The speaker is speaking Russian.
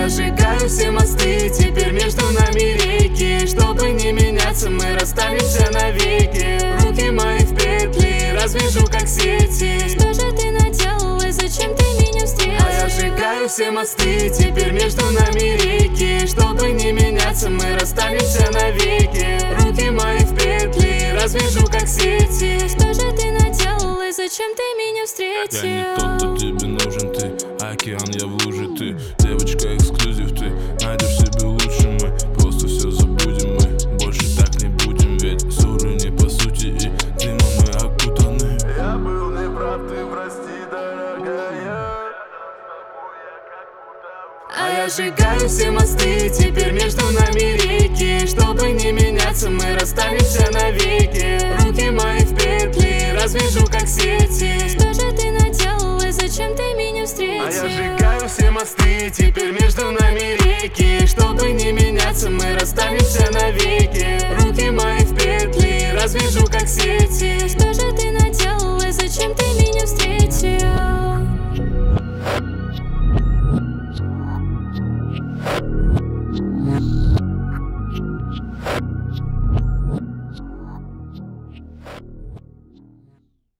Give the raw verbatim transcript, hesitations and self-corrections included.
я сжигаю все мосты, теперь между нами реки. Чтобы не меняться, мы расстанемся навеки. Руки мои в петли, развяжу как сети. Что же ты наделал и зачем ты меня встретил? А я сжигаю все мосты, теперь между нами реки. Чтобы не меняться, мы расстанемся навеки. Руки мои в петли, развяжу как сети. Что же ты наделал и зачем ты меня встретил? Я не тот, кто тебе нужен, ты океан, я в луже, ты девочка эксклюзив, ты найдешь себе лучше, мы просто все забудем, мы больше так не будем, ведь ссоры не по сути и дымом мы окутаны. Я был неправ, ты прости, дорогая. А я сжигаю все мосты, теперь между нами реки. Чтобы не меняться, мы расстанемся навеки. Руки мои в петли, развяжу как сети. Что же ты наделал и зачем ты меня встретил? А я сжигаю все мосты, теперь между нами реки. Чтобы не меняться, мы расстанемся навеки. Руки мои в петли, развяжу как сети. Что же ты наделал и зачем ты меня встретил?